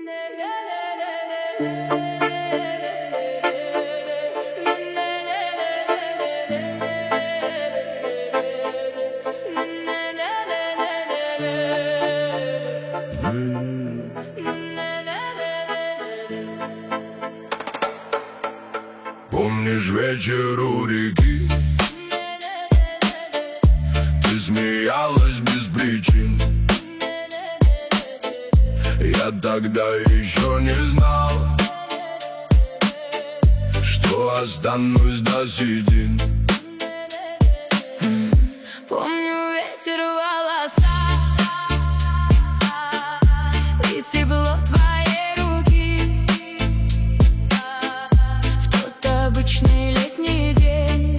Помнишь вечер у реки? Ты смеялась без причин. Я тогда еще не знал, что останусь до седин. Помню ветер в волоса и тепло твоей руки в тот обычный летний день.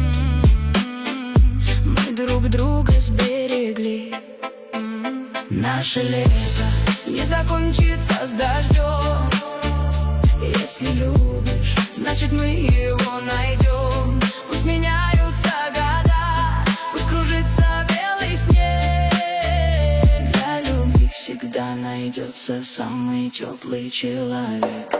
Мы друг друга сберегли. Наше лето не закончится с дождем. Если любишь, значит мы его найдем. Пусть меняются года, пусть кружится белый снег. Для любви всегда найдется самый теплый человек.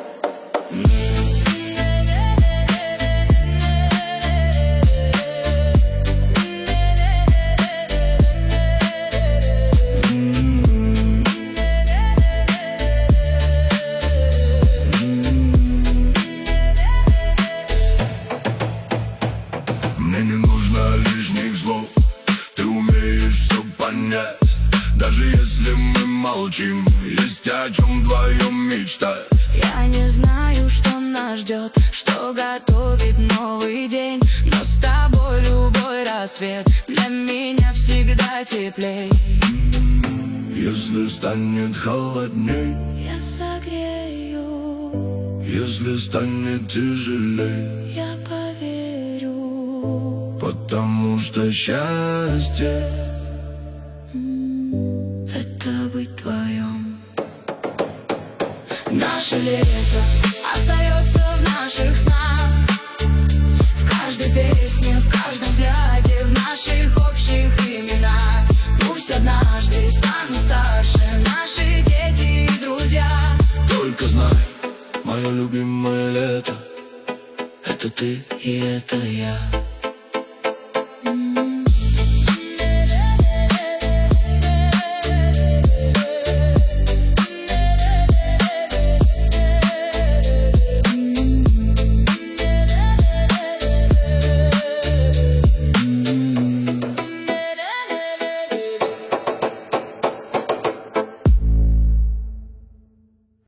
Мне не нужно лишних слов, ты умеешь все понять. Даже если мы молчим, есть о чем вдвоем мечтать. Я не знаю, что нас ждет, что готовит новый день, но с тобой любой рассвет для меня всегда теплей. Если станет холодней, Я согрею. если станет тяжелей, Я поверю. потому что счастье Это быть твоем. Наше лето остается в наших снах, в каждой песне, в каждом взгляде, в наших общих именах. Пусть однажды станут старше наши дети и друзья. Только знай, мое любимое лето — это ты и это я.